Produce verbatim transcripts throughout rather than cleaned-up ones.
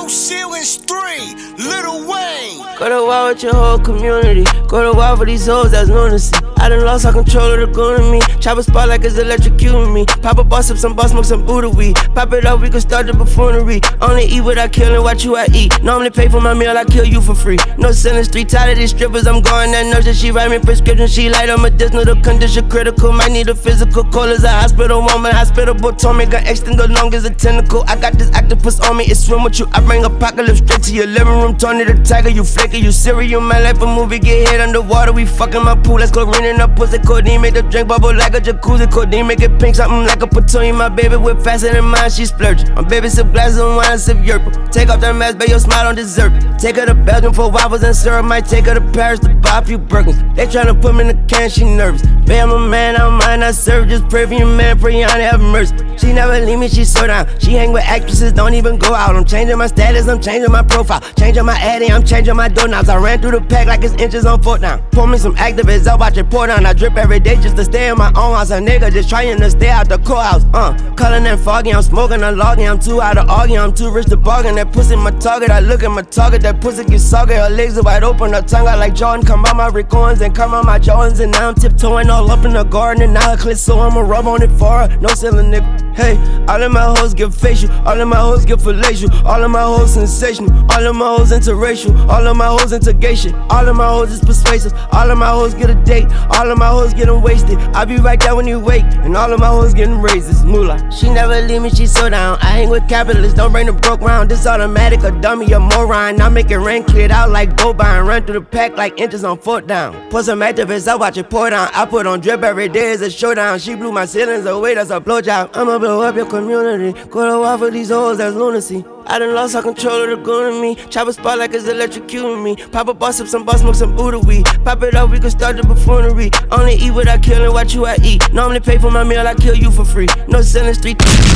Ceilings three, Lil Wayne. Go to war with your whole community. Go to war for these hoes that's lunacy. I done lost all control of the goon in me. Chop a spot like it's electrocuting me. Pop a boss up some boss, smoke some Buddha weed. Pop it up, we can start the buffoonery. Only eat what I kill and watch you I eat. Normally pay for my meal, I kill you for free. No selling street, tired of these strippers. I'm going that nurse that she write me prescription. She light on medicinal, the condition critical. Might need a physical. Cold as a hospital woman. Hospitable told me got extend the long as a tentacle. I got this octopus on me, it swim with you. I bring apocalypse straight to your living room. Tony the tiger, you flaky, you cereal. My life a movie, get hit underwater. We fucking my pool, let's go raining up pussy. Codeine make the drink bubble like a jacuzzi. Codeine make it pink, something like a platoon. My baby with faster than mine, she splurging. My baby sip glasses of wine, sip yerba. Take off that mask, bet your smile on dessert. Take her to Belgium for waffles and syrup. Might take her to Paris to buy a few Birkins. They tryna put me in the can, she nervous. Babe, I'm a man, I don't mind, I serve. Just pray for your man, pray on have mercy. She never leave me, she so down. She hang with actresses, don't even go out. I'm changing my status, I'm changing my profile. Changing my addy, I'm changing my doorknobs. I ran through the pack like it's inches on foot down. Pour me some activists, I'll watch it pour down. I drip every day just to stay in my own house. A nigga just trying to stay out the courthouse. Uh, color and foggy, I'm smoking, I'm logging. I'm too out of arguing, I'm too rich to bargain. That pussy my target, I look at my target. That pussy get soggy, her legs are wide open. Her tongue out like Jordan. Come out my Rick-Owens and come out my Jordans. And now I'm tiptoeing all up in the garden. And now her clit, so I'ma rub on it for her. No selling nigga. Hey, all of my hoes get facial, all of my hoes get fallacial, all of my hoes sensational, all of my hoes interracial, all of my hoes into gay shit, all of my hoes is persuasive, all of my hoes get a date, all of my hoes getting wasted. I be right there when you wake, and all of my hoes getting raises. Moolah. She never leave me, she so down. I hang with capitalists, don't bring the broke round. This automatic, a dummy, a moron. I make it rain, cleared out like Bobine. Run through the pack like inches on foot down. Put some activists, I watch it pour down. I put on drip every day, it's a showdown. She blew my ceilings away, that's a blowjob. I'ma blow up your community. Go to war for these hoes, that's lunacy. I done lost all control of the goon in me. Chop a spot like it's electrocuting me. Pop a boss up some boss, smoke some Buddha weed. Pop it up, we can start the buffoonery. Only eat what I kill and watch you I eat. Normally pay for my meal, I kill you for free. No selling street.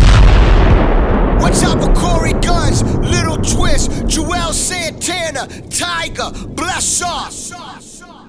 Watch out for Corey Guns, Little Twist, Joel Santana, Tiger, bless us.